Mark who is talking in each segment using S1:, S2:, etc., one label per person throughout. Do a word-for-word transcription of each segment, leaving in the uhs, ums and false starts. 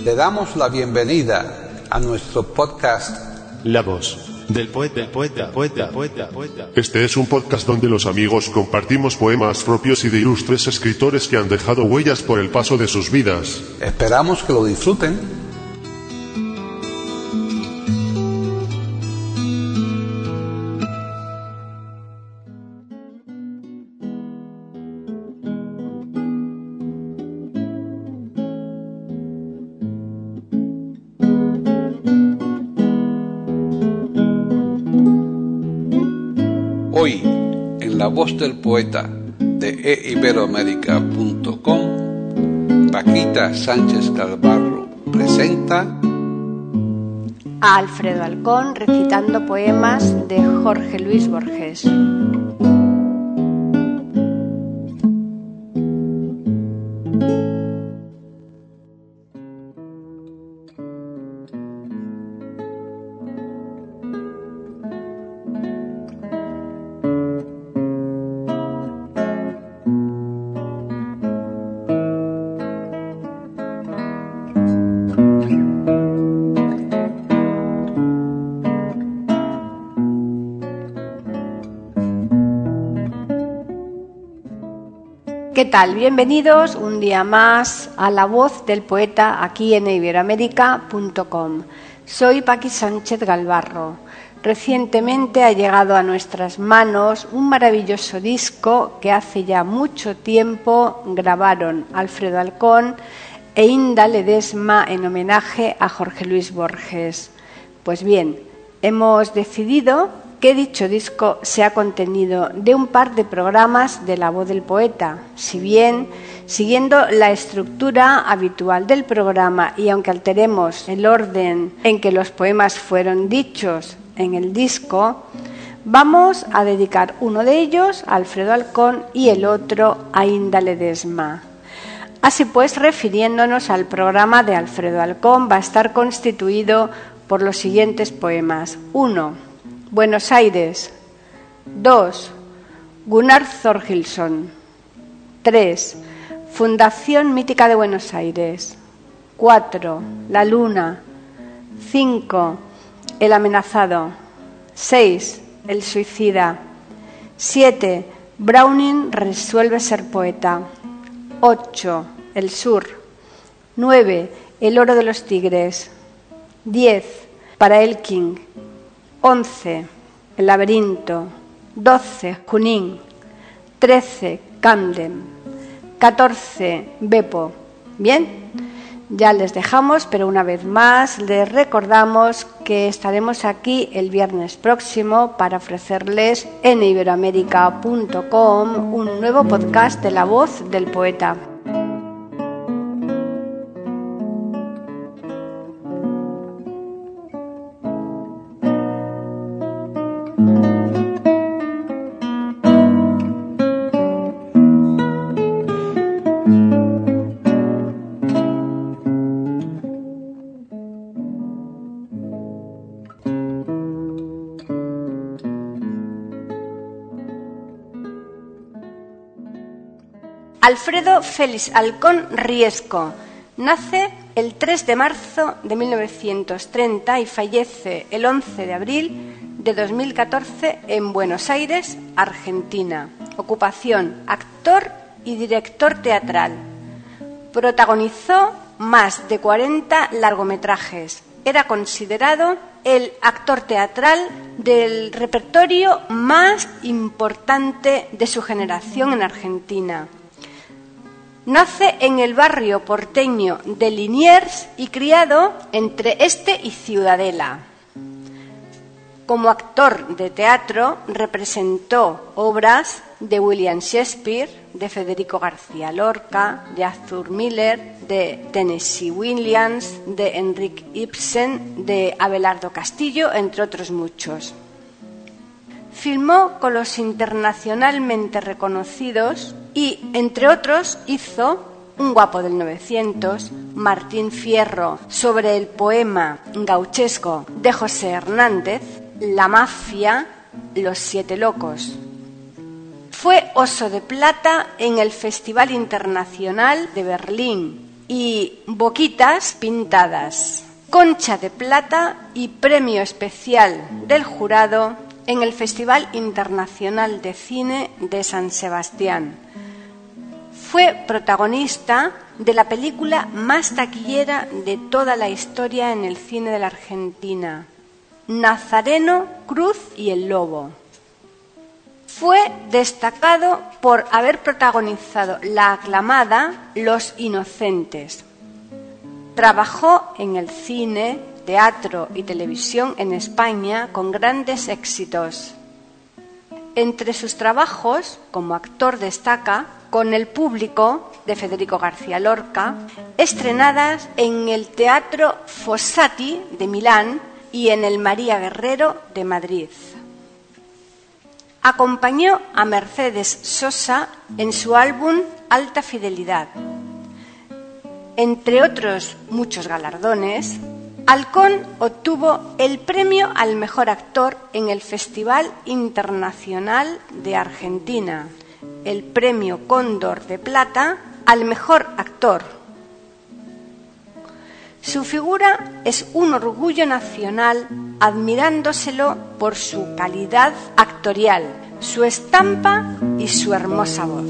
S1: Le damos la bienvenida a nuestro podcast
S2: La voz del poeta, del poeta, poeta, poeta, poeta.
S3: Este es un podcast donde los amigos compartimos poemas propios y de ilustres escritores que han dejado huellas por el paso de sus vidas.
S1: Esperamos que lo disfruten. Hoy, en La Voz del Poeta de e iberoamérica punto com, Paquita Sánchez Galvarro presenta
S4: a Alfredo Halcón recitando poemas de Jorge Luis Borges. ¿Qué tal? Bienvenidos un día más a La Voz del Poeta aquí en e iberoamérica punto com. Soy Paqui Sánchez Galvarro. Recientemente ha llegado a nuestras manos un maravilloso disco que hace ya mucho tiempo grabaron Alfredo Halcón e Inda Ledesma en homenaje a Jorge Luis Borges. Pues bien, hemos decidido que dicho disco sea contenido de un par de programas de La Voz del Poeta. Si bien, siguiendo la estructura habitual del programa y aunque alteremos el orden en que los poemas fueron dichos en el disco, vamos a dedicar uno de ellos a Alfredo Halcón y el otro a Inda Ledesma. Así pues, refiriéndonos al programa de Alfredo Halcón, va a estar constituido por los siguientes poemas. uno. Buenos Aires. dos. Gunnar Thorgilsson. tres. Fundación Mítica de Buenos Aires. cuatro. La Luna. cinco. El Amenazado. seis. El Suicida. siete. Browning resuelve ser poeta. ocho. El Sur. nueve. El Oro de los Tigres. diez. Para Elking. once. El Laberinto. doce. Junín. trece. Camden. catorce. Beppo. Bien, ya les dejamos, pero una vez más les recordamos que estaremos aquí el viernes próximo para ofrecerles en e iberoamérica punto com un nuevo podcast de La Voz del Poeta. Alfredo Félix Halcón Riesco nace el tres de marzo de mil novecientos treinta y fallece el once de abril de dos mil catorce en Buenos Aires, Argentina. Ocupación: actor y director teatral. Protagonizó más de cuarenta largometrajes. Era considerado el actor teatral del repertorio más importante de su generación en Argentina. Nace en el barrio porteño de Liniers y criado entre este y Ciudadela. Como actor de teatro representó obras de William Shakespeare, de Federico García Lorca, de Arthur Miller, de Tennessee Williams, de Henrik Ibsen, de Abelardo Castillo, entre otros muchos. Filmó con los internacionalmente reconocidos y, entre otros, hizo Un guapo del novecientos, Martín Fierro, sobre el poema gauchesco de José Hernández, La mafia, Los siete locos. Fue Oso de Plata en el Festival Internacional de Berlín y Boquitas pintadas, Concha de Plata y premio especial del jurado en el Festival Internacional de Cine de San Sebastián. Fue protagonista de la película más taquillera de toda la historia en el cine de la Argentina, Nazareno, Cruz y el Lobo. Fue destacado por haber protagonizado la aclamada Los Inocentes. Trabajó en el cine, teatro y televisión en España con grandes éxitos. Entre sus trabajos, como actor destaca Con el Público, de Federico García Lorca, estrenadas en el Teatro Fossati de Milán y en el María Guerrero de Madrid. Acompañó a Mercedes Sosa en su álbum Alta Fidelidad. Entre otros muchos galardones, Halcón obtuvo el premio al mejor actor en el Festival Internacional de Argentina, el premio Cóndor de Plata al mejor actor. Su figura es un orgullo nacional, admirándoselo por su calidad actorial, su estampa y su hermosa voz.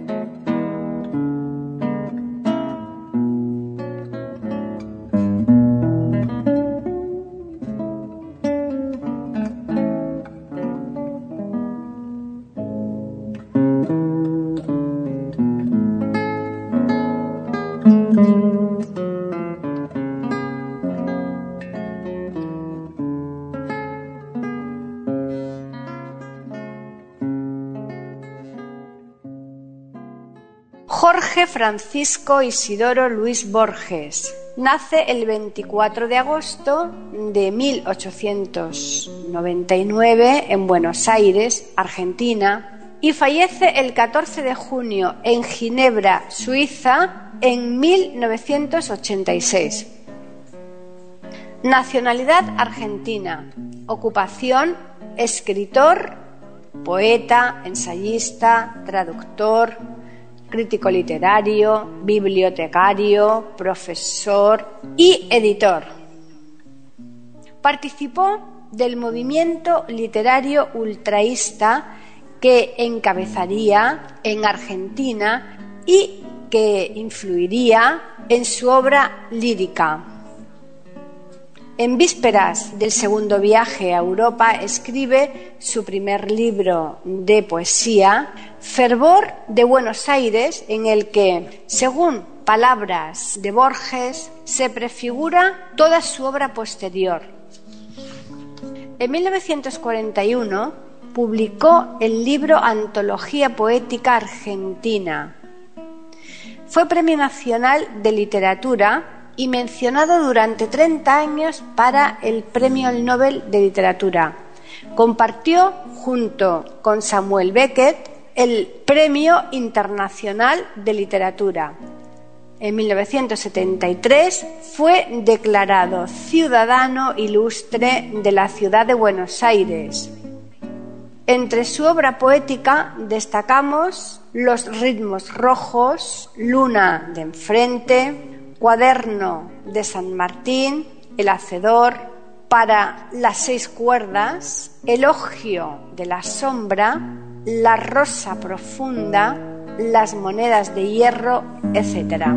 S4: Jorge Francisco Isidoro Luis Borges nace el veinticuatro de agosto de mil ochocientos noventa y nueve en Buenos Aires, Argentina, y fallece el catorce de junio en Ginebra, Suiza, en mil novecientos ochenta y seis. Nacionalidad argentina. Ocupación: escritor, poeta, ensayista, traductor, crítico literario, bibliotecario, profesor y editor. Participó del movimiento literario ultraísta que encabezaría en Argentina y que influiría en su obra lírica. En vísperas del segundo viaje a Europa escribe su primer libro de poesía, Fervor de Buenos Aires, en el que, según palabras de Borges, se prefigura toda su obra posterior. En mil novecientos cuarenta y uno publicó el libro Antología Poética Argentina. Fue Premio Nacional de Literatura y mencionado durante treinta años para el Premio Nobel de Literatura. Compartió junto con Samuel Beckett el Premio Internacional de Literatura. En mil novecientos setenta y tres fue declarado Ciudadano Ilustre de la ciudad de Buenos Aires. Entre su obra poética destacamos Los ritmos rojos, Luna de enfrente, Cuaderno de San Martín, El hacedor, Para las seis cuerdas, Elogio de la sombra, La rosa profunda, Las monedas de hierro, etcétera.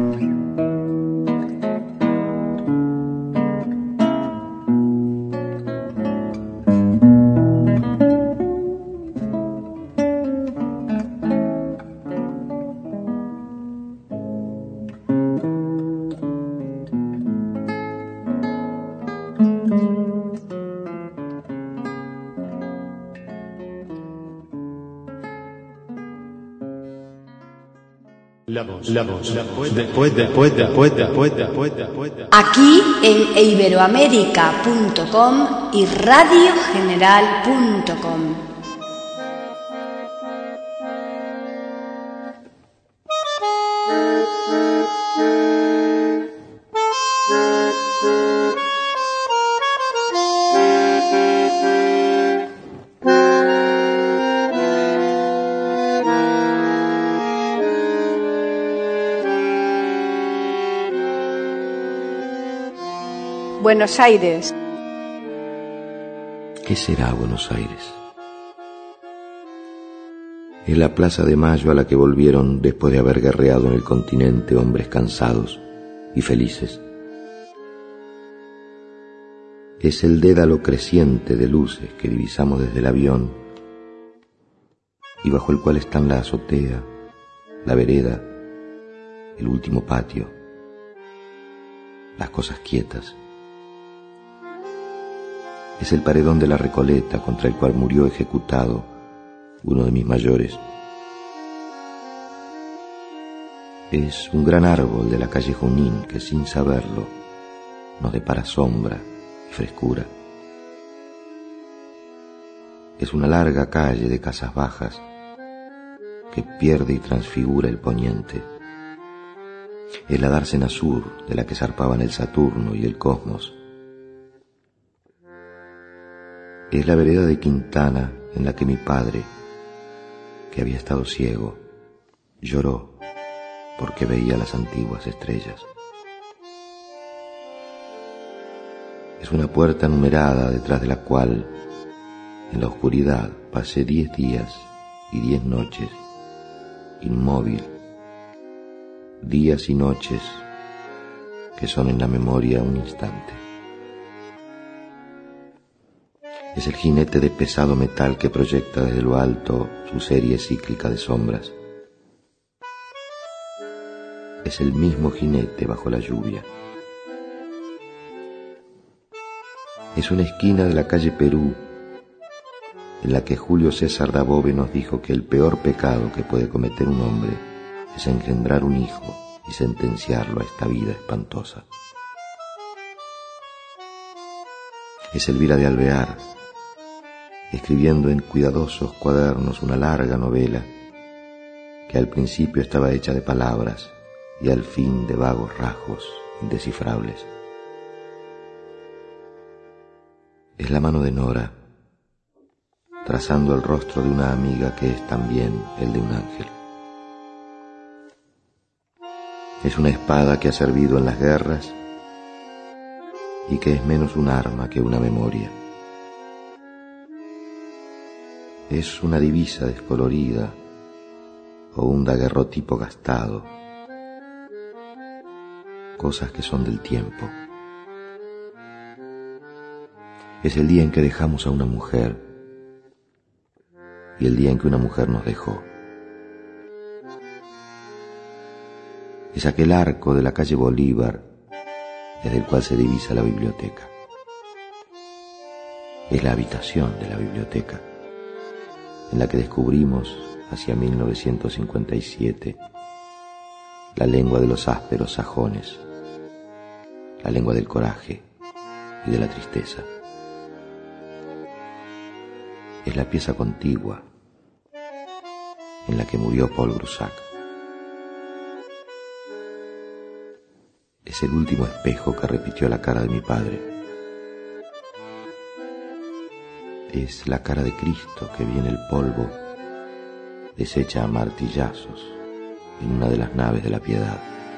S2: La voz, la voz, la voz, después, después, después, después, después, después.
S4: Aquí en iberoamérica punto com y radio general punto com. Buenos Aires.
S5: ¿Qué será Buenos Aires? Es la Plaza de Mayo a la que volvieron después de haber guerreado en el continente hombres cansados y felices. Es el dédalo creciente de luces que divisamos desde el avión y bajo el cual están la azotea, la vereda, el último patio, las cosas quietas. Es el paredón de la Recoleta contra el cual murió ejecutado uno de mis mayores. Es un gran árbol de la calle Junín que sin saberlo nos depara sombra y frescura. Es una larga calle de casas bajas que pierde y transfigura el poniente. Es la dársena sur de la que zarpaban el Saturno y el Cosmos. Es la vereda de Quintana en la que mi padre, que había estado ciego, lloró porque veía las antiguas estrellas. Es una puerta numerada detrás de la cual, en la oscuridad, pasé diez días y diez noches, inmóvil, días y noches que son en la memoria un instante. Es el jinete de pesado metal que proyecta desde lo alto su serie cíclica de sombras. Es el mismo jinete bajo la lluvia. Es una esquina de la calle Perú en la que Julio César Dabove nos dijo que el peor pecado que puede cometer un hombre es engendrar un hijo y sentenciarlo a esta vida espantosa. Es Elvira de Alvear, escribiendo en cuidadosos cuadernos una larga novela que al principio estaba hecha de palabras y al fin de vagos rasgos indescifrables. Es la mano de Nora, trazando el rostro de una amiga que es también el de un ángel. Es una espada que ha servido en las guerras y que es menos un arma que una memoria. Es una divisa descolorida o un daguerrotipo gastado, cosas que son del tiempo. Es el día en que dejamos a una mujer y el día en que una mujer nos dejó. Es aquel arco de la calle Bolívar desde el cual se divisa la biblioteca. Es la habitación de la biblioteca en la que descubrimos hacia mil novecientos cincuenta y siete la lengua de los ásperos sajones, la lengua del coraje y de la tristeza. Es la pieza contigua en la que murió Paul Grusac. Es el último espejo que repitió la cara de mi padre. Es la cara de Cristo que vi en el polvo, deshecha a martillazos en una de las naves de la Piedad.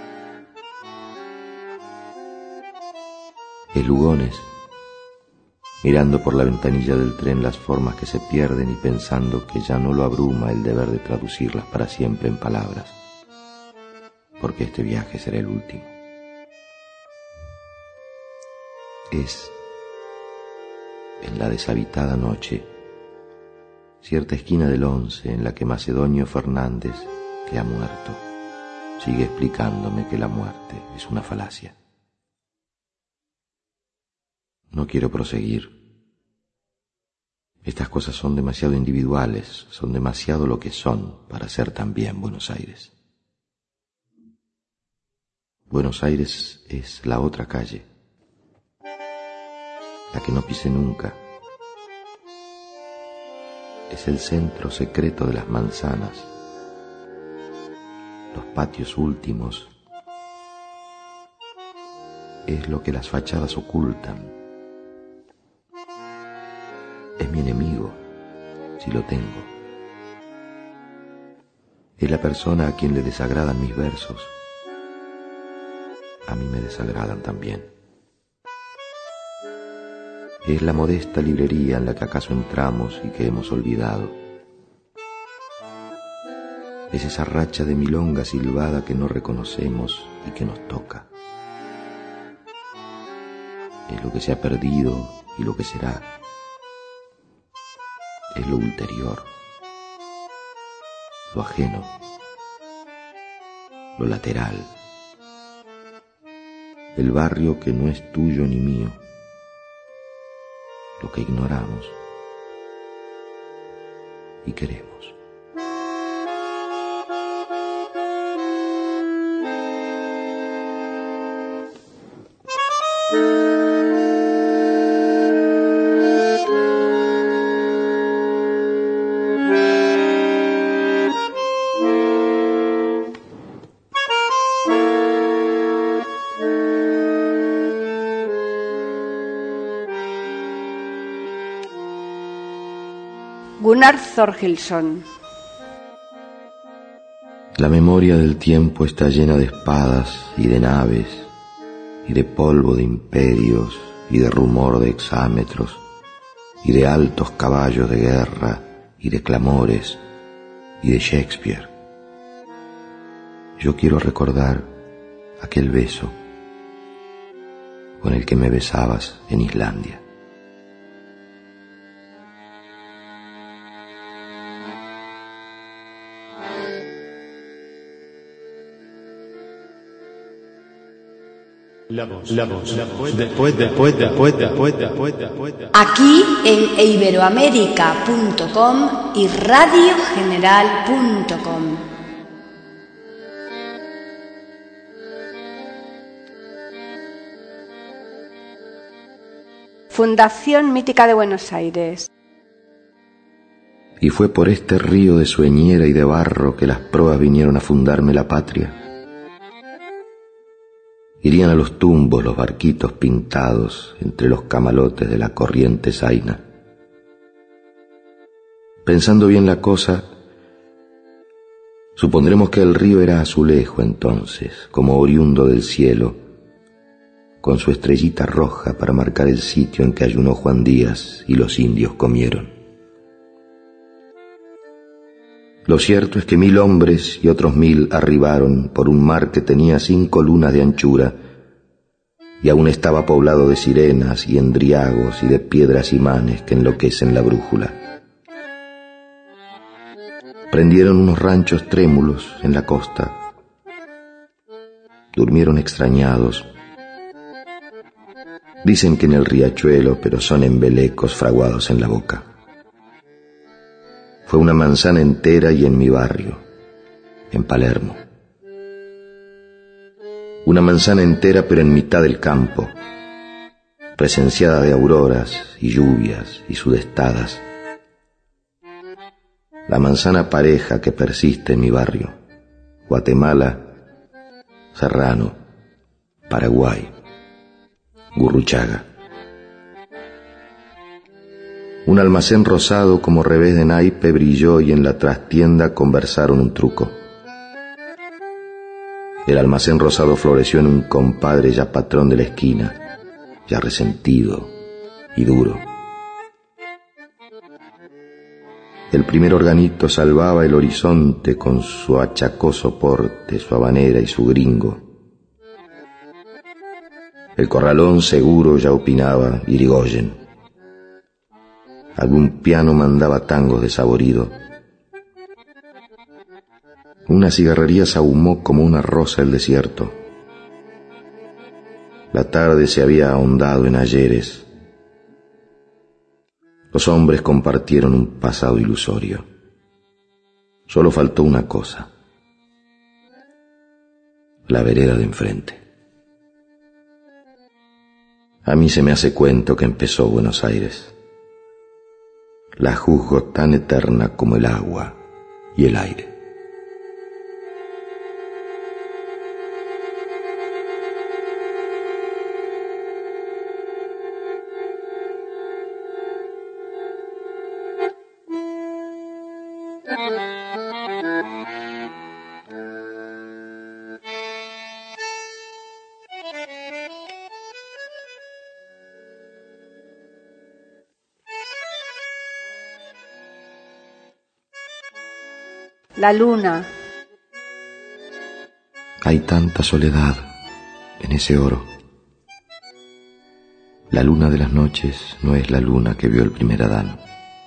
S5: Es Lugones, mirando por la ventanilla del tren las formas que se pierden y pensando que ya no lo abruma el deber de traducirlas para siempre en palabras, porque este viaje será el último. Es, en la deshabitada noche, cierta esquina del once en la que Macedonio Fernández, que ha muerto, sigue explicándome que la muerte es una falacia. No quiero proseguir. Estas cosas son demasiado individuales, son demasiado lo que son para ser también Buenos Aires. Buenos Aires es la otra calle, la que no pise nunca. Es el centro secreto de las manzanas, los patios últimos. Es lo que las fachadas ocultan. Es mi enemigo, si lo tengo. Es la persona a quien le desagradan mis versos. A mí me desagradan también. Es la modesta librería en la que acaso entramos y que hemos olvidado. Es esa racha de milonga silbada que no reconocemos y que nos toca. Es lo que se ha perdido y lo que será. Es lo ulterior, lo ajeno, lo lateral. El barrio que no es tuyo ni mío, lo que ignoramos y queremos.
S4: Gunnar Thorgilsson.
S5: La memoria del tiempo está llena de espadas y de naves, y de polvo de imperios, y de rumor de hexámetros, y de altos caballos de guerra, y de clamores, y de Shakespeare. Yo quiero recordar aquel beso con el que me besabas en Islandia.
S2: La voz, la voz, la voz, después, después, después, después, después, después.
S4: Aquí en iberoamérica punto com y radio general punto com. Fundación Mítica de Buenos Aires.
S5: Y fue por este río de sueñera y de barro que las proas vinieron a fundarme la patria. Irían a los tumbos los barquitos pintados entre los camalotes de la corriente zaina. Pensando bien la cosa, supondremos que el río era azulejo entonces, como oriundo del cielo, con su estrellita roja para marcar el sitio en que ayunó Juan Díaz y los indios comieron. Lo cierto es que mil hombres y otros mil arribaron por un mar que tenía cinco lunas de anchura y aún estaba poblado de sirenas y endriagos y de piedras imanes que enloquecen la brújula. Prendieron unos ranchos trémulos en la costa. Durmieron extrañados. Dicen que en el riachuelo, pero son embelecos fraguados en la boca. Fue una manzana entera y en mi barrio, en Palermo. Una manzana entera pero en mitad del campo, presenciada de auroras y lluvias y sudestadas. La manzana pareja que persiste en mi barrio, Guatemala, Serrano, Paraguay, Gurruchaga. Un almacén rosado como revés de naipe brilló y en la trastienda conversaron un truco. El almacén rosado floreció en un compadre ya patrón de la esquina, ya resentido y duro. El primer organito salvaba el horizonte con su achacoso porte, su habanera y su gringo. El corralón seguro ya opinaba Irigoyen. Algún piano mandaba tangos de saborido. Una cigarrería sahumó como una rosa el desierto. La tarde se había ahondado en ayeres. Los hombres compartieron un pasado ilusorio. Solo faltó una cosa: la vereda de enfrente. A mí se me hace cuento que empezó Buenos Aires. La juzgo tan eterna como el agua y el aire.
S4: La luna.
S5: Hay tanta soledad en ese oro. La luna de las noches no es la luna que vio el primer Adán.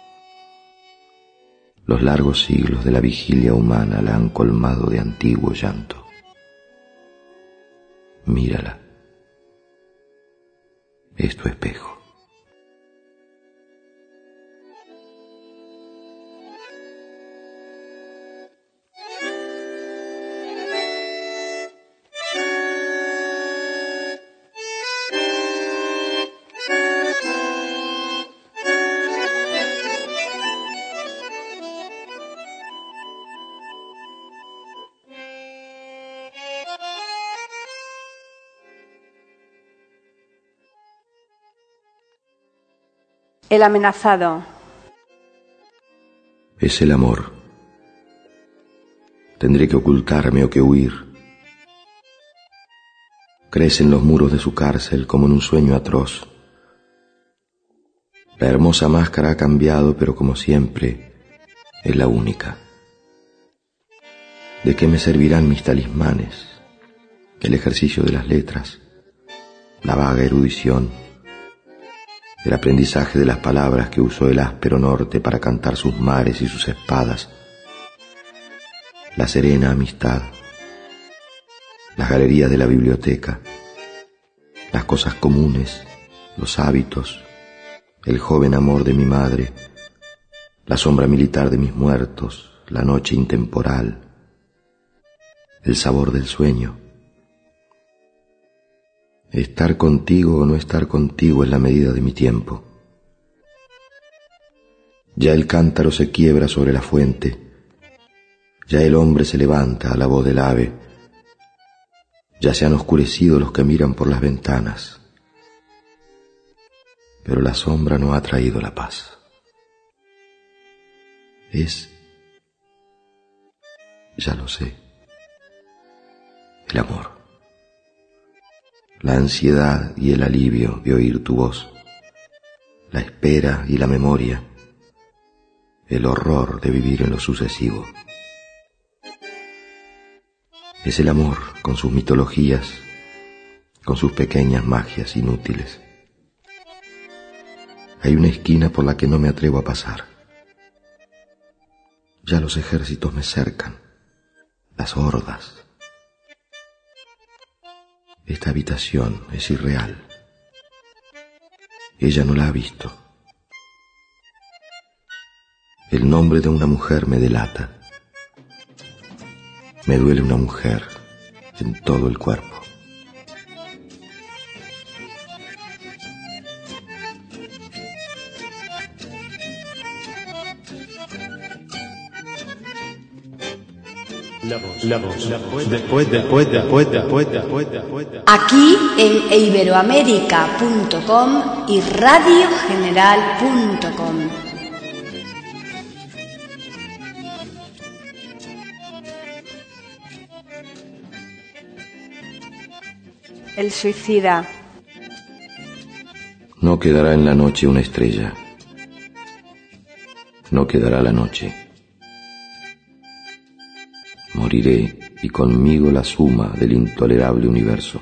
S5: Los largos siglos de la vigilia humana la han colmado de antiguo llanto. Mírala. Es tu espejo.
S4: El amenazado.
S5: Es el amor. Tendré que ocultarme o que huir. Crece en los muros de su cárcel como en un sueño atroz. La hermosa máscara ha cambiado, pero como siempre, es la única. ¿De qué me servirán mis talismanes? El ejercicio de las letras, la vaga erudición, el aprendizaje de las palabras que usó el áspero norte para cantar sus mares y sus espadas, la serena amistad, las galerías de la biblioteca, las cosas comunes, los hábitos, el joven amor de mi madre, la sombra militar de mis muertos, la noche intemporal, el sabor del sueño. Estar contigo o no estar contigo es la medida de mi tiempo. Ya el cántaro se quiebra sobre la fuente, ya el hombre se levanta a la voz del ave, ya se han oscurecido los que miran por las ventanas, pero la sombra no ha traído la paz. Es, ya lo sé, el amor. La ansiedad y el alivio de oír tu voz, la espera y la memoria, el horror de vivir en lo sucesivo. Es el amor con sus mitologías, con sus pequeñas magias inútiles. Hay una esquina por la que no me atrevo a pasar. Ya los ejércitos me cercan, las hordas. Esta habitación es irreal. Ella no la ha visto. El nombre de una mujer me delata. Me duele una mujer en todo el cuerpo.
S2: La voz, la voz, la voz, después, después, después, después, después, después.
S4: Aquí en iberoamérica punto com y radio general punto com. El suicida.
S5: No quedará en la noche una estrella. No quedará la noche. Moriré y conmigo la suma del intolerable universo.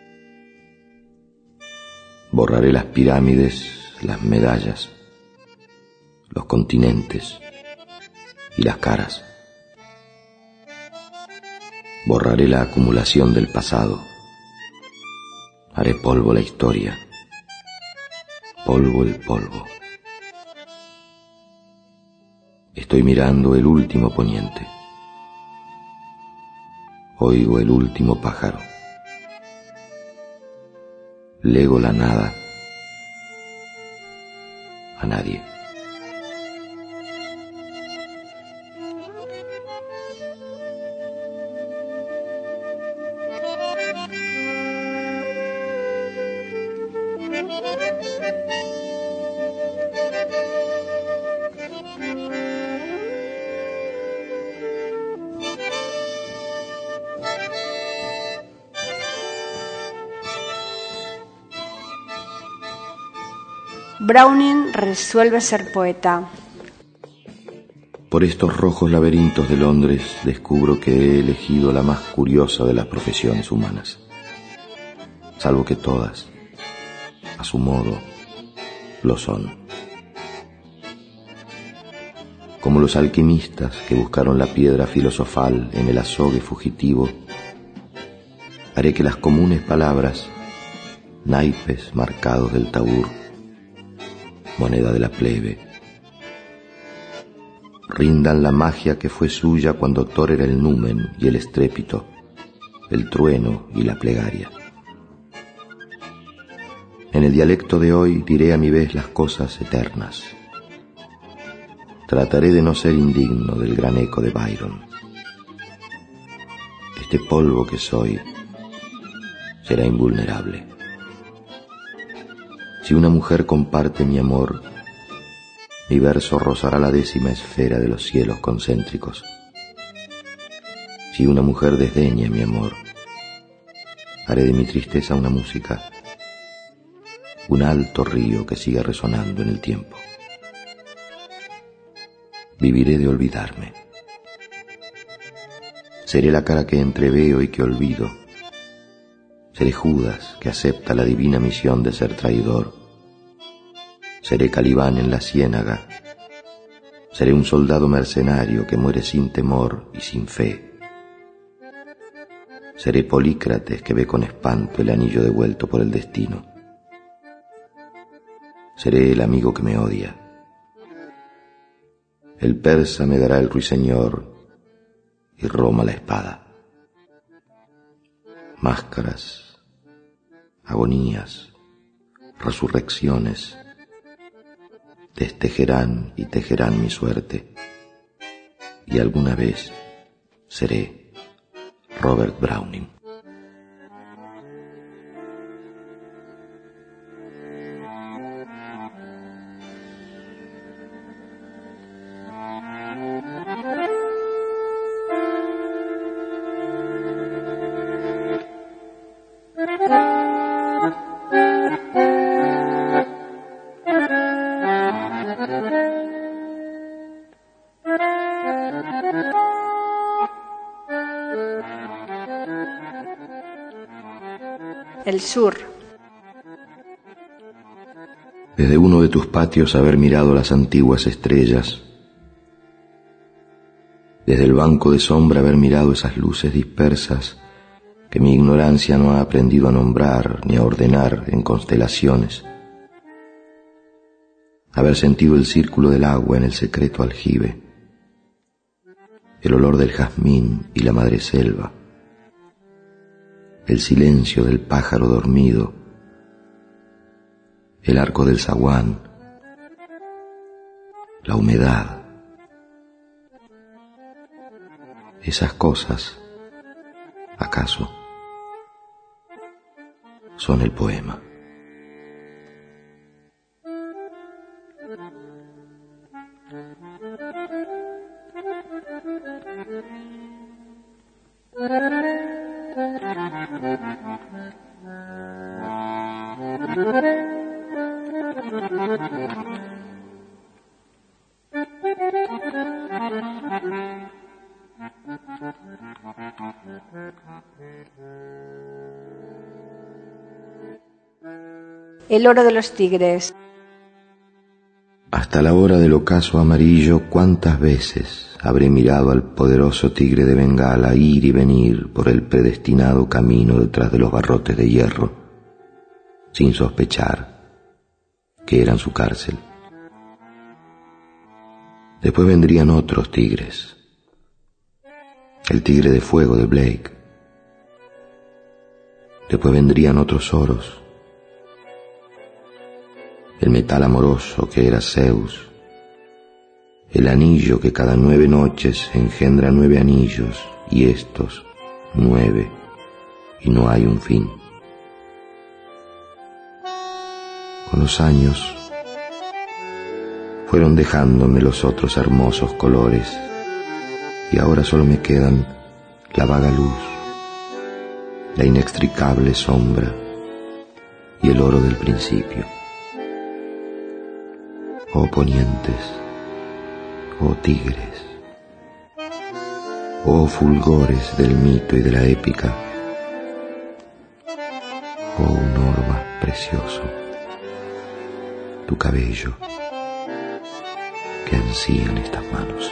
S5: Borraré las pirámides, las medallas, los continentes y las caras. Borraré la acumulación del pasado. Haré polvo la historia. Polvo el polvo. Estoy mirando el último poniente. Oigo el último pájaro. Lego la nada a nadie.
S4: Browning resuelve ser poeta.
S5: Por estos rojos laberintos de Londres descubro que he elegido la más curiosa de las profesiones humanas, salvo que todas, a su modo, lo son. Como los alquimistas que buscaron la piedra filosofal en el azogue fugitivo, haré que las comunes palabras, naipes marcados del tabur, moneda de la plebe, rindan la magia que fue suya cuando Thor era el numen y el estrépito, el trueno y la plegaria. En el dialecto de hoy diré a mi vez las cosas eternas. Trataré de no ser indigno del gran eco de Byron. Este polvo que soy será invulnerable. Si una mujer comparte mi amor, mi verso rozará la décima esfera de los cielos concéntricos. Si una mujer desdeña mi amor, haré de mi tristeza una música, un alto río que siga resonando en el tiempo. Viviré de olvidarme. Seré la cara que entreveo y que olvido. Seré Judas que acepta la divina misión de ser traidor. Seré Calibán en la ciénaga. Seré un soldado mercenario que muere sin temor y sin fe. Seré Polícrates que ve con espanto el anillo devuelto por el destino. Seré el amigo que me odia. El persa me dará el ruiseñor y Roma la espada. Máscaras, agonías, resurrecciones, destejerán y tejerán mi suerte, y alguna vez seré Robert Browning.
S4: El sur.
S5: Desde uno de tus patios haber mirado las antiguas estrellas, desde el banco de sombra haber mirado esas luces dispersas que mi ignorancia no ha aprendido a nombrar ni a ordenar en constelaciones, haber sentido el círculo del agua en el secreto aljibe, el olor del jazmín y la madreselva, el silencio del pájaro dormido, el arco del zaguán, la humedad. Esas cosas, ¿acaso son el poema?
S4: El oro de los tigres.
S5: Hasta la hora del ocaso amarillo, ¿cuántas veces habré mirado al poderoso tigre de Bengala ir y venir por el predestinado camino detrás de los barrotes de hierro, sin sospechar que eran su cárcel? Después vendrían otros tigres, el tigre de fuego de Blake. Después vendrían otros oros, el metal amoroso que era Zeus, el anillo que cada nueve noches engendra nueve anillos, y estos nueve, y no hay un fin. Con los años fueron dejándome los otros hermosos colores, y ahora solo me quedan la vaga luz, la inextricable sombra y el oro del principio. Oh ponientes, oh tigres, Oh fulgores del mito y de la épica, oh honor más precioso, tu cabello que ansían estas manos.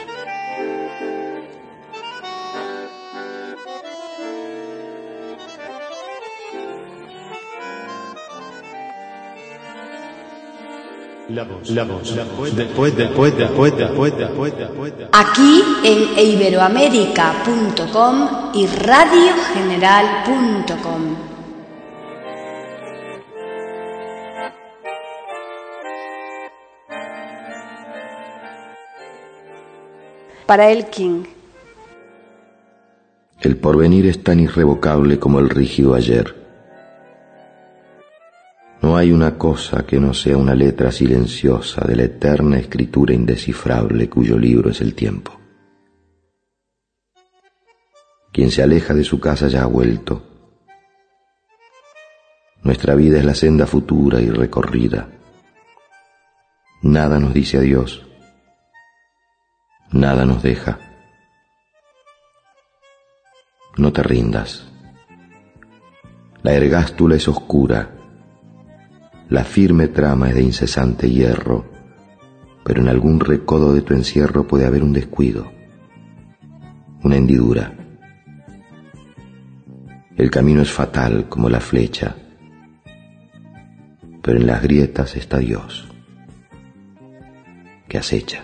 S2: La voz, la voz, la voz, después, después, después, después, después, después.
S4: Aquí en iberoamérica punto com y radio general punto com. Para Elking.
S5: El porvenir es tan irrevocable como el rígido ayer. No hay una cosa que no sea una letra silenciosa de la eterna escritura indescifrable cuyo libro es el tiempo. Quien se aleja de su casa ya ha vuelto. Nuestra vida es la senda futura y recorrida. Nada nos dice adiós. Nada nos deja. No te rindas. La ergástula es oscura. La firme trama es de incesante hierro, pero en algún recodo de tu encierro puede haber un descuido, una hendidura. El camino es fatal como la flecha, pero en las grietas está Dios, que acecha.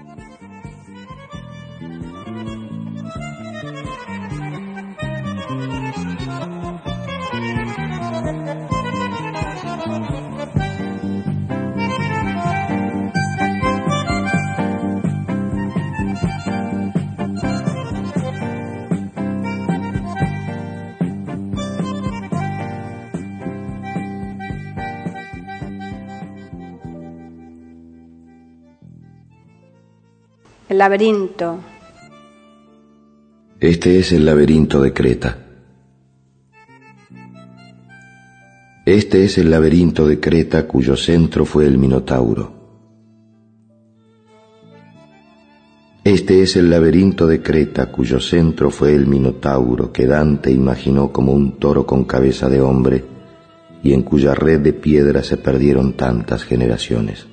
S4: El laberinto.
S5: Este es el laberinto de Creta. Este es el laberinto de Creta cuyo centro fue el Minotauro. Este es el laberinto de Creta cuyo centro fue el Minotauro que Dante imaginó como un toro con cabeza de hombre y en cuya red de piedra se perdieron tantas generaciones.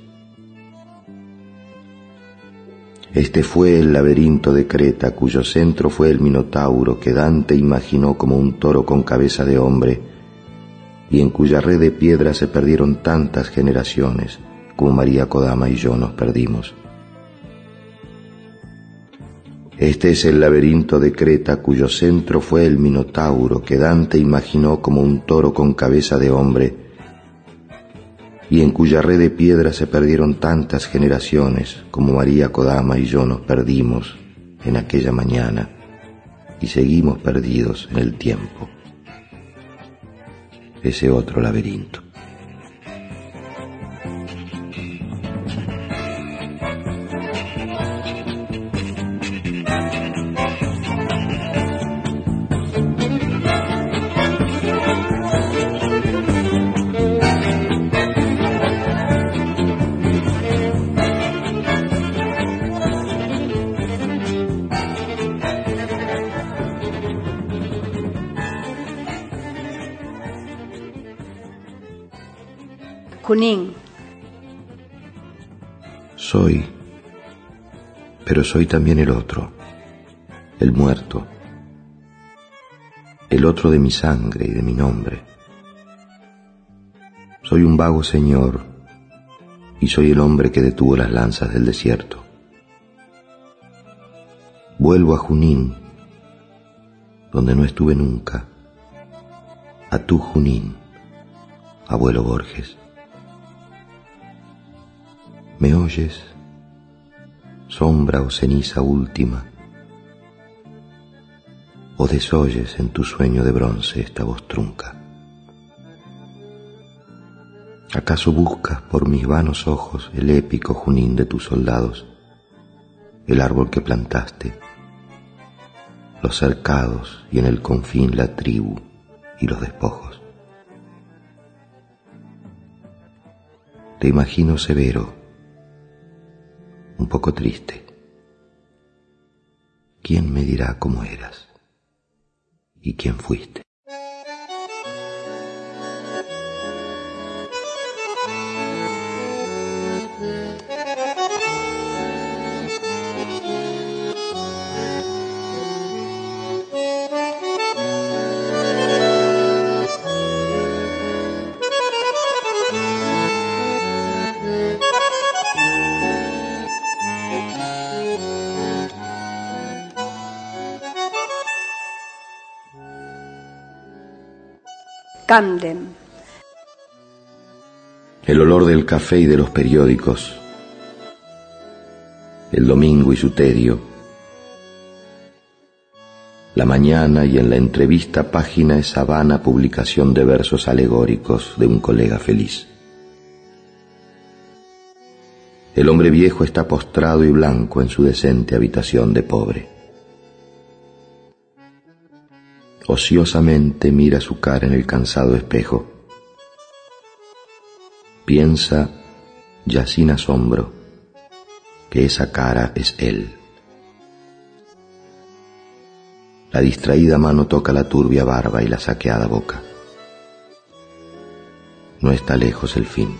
S5: Este fue el laberinto de Creta cuyo centro fue el Minotauro que Dante imaginó como un toro con cabeza de hombre y en cuya red de piedra se perdieron tantas generaciones como María Kodama y yo nos perdimos. Este es el laberinto de Creta cuyo centro fue el Minotauro que Dante imaginó como un toro con cabeza de hombre y en cuya red de piedra se perdieron tantas generaciones como María Kodama y yo nos perdimos en aquella mañana y seguimos perdidos en el tiempo. Ese otro laberinto.
S4: Junín.
S5: Soy, pero soy también el otro, el muerto, el otro de mi sangre y de mi nombre. Soy un vago señor y soy el hombre que detuvo las lanzas del desierto. Vuelvo a Junín, donde no estuve nunca, a tu Junín, abuelo Borges. ¿Me oyes, sombra o ceniza última? ¿O desoyes en tu sueño de bronce esta voz trunca? ¿Acaso buscas por mis vanos ojos el épico Junín de tus soldados, el árbol que plantaste, los cercados y en el confín la tribu y los despojos? Te imagino severo, un poco triste, ¿quién me dirá cómo eras y quién fuiste?
S4: Camden.
S5: El olor del café y de los periódicos, el domingo y su tedio, la mañana y en la entrevista página esa vana publicación de versos alegóricos de un colega feliz. El hombre viejo está postrado y blanco en su decente habitación de pobre. Ociosamente mira su cara en el cansado espejo. Piensa, ya sin asombro, que esa cara es él. La distraída mano toca la turbia barba y la saqueada boca. No está lejos el fin.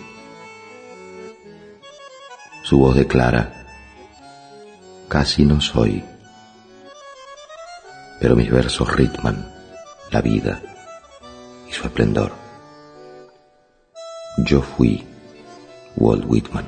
S5: Su voz declara: casi no soy, pero mis versos ritman la vida y su esplendor. Yo fui Walt Whitman.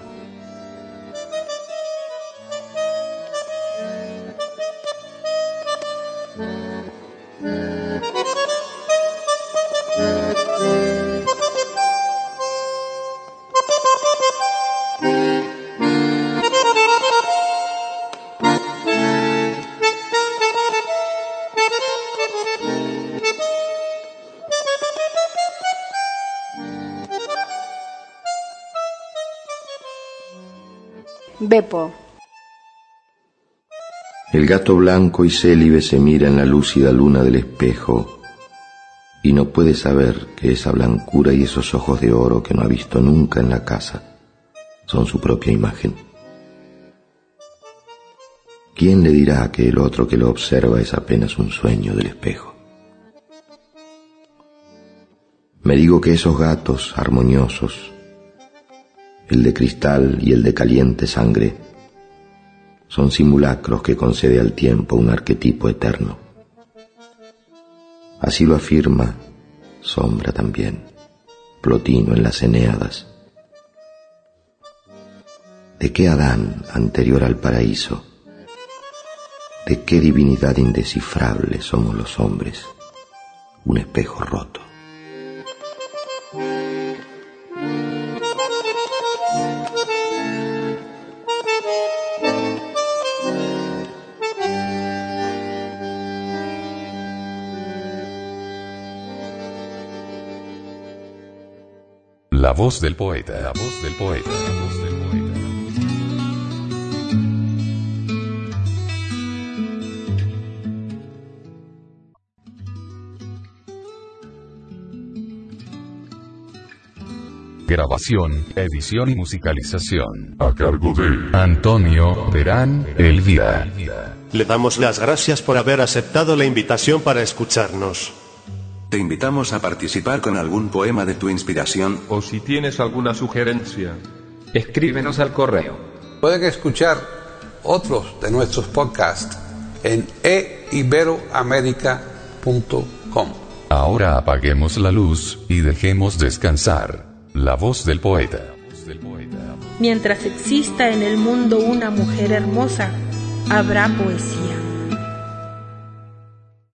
S4: Beppo.
S5: El gato blanco y célibe se mira en la lúcida luna del espejo y no puede saber que esa blancura y esos ojos de oro que no ha visto nunca en la casa son su propia imagen. ¿Quién le dirá que el otro que lo observa es apenas un sueño del espejo? Me digo que esos gatos armoniosos, el de cristal y el de caliente sangre, son simulacros que concede al tiempo un arquetipo eterno. Así lo afirma Sombra también, Plotino en las Eneadas. ¿De qué Adán anterior al paraíso? ¿De qué divinidad indescifrable somos los hombres? Un espejo roto.
S6: La voz del poeta, la voz del poeta, la voz del poeta. Grabación, edición y musicalización
S3: A cargo de
S6: Antonio Terán Elvira.
S2: Le damos las gracias por haber aceptado la invitación para escucharnos.
S7: Te invitamos a participar con algún poema de tu inspiración.
S8: O si tienes alguna sugerencia,
S1: Escríbenos al correo. Pueden escuchar otros de nuestros podcasts en e iberoamerica punto com.
S6: Ahora apaguemos la luz y dejemos descansar la voz del poeta.
S9: Mientras exista en el mundo una mujer hermosa, habrá poesía.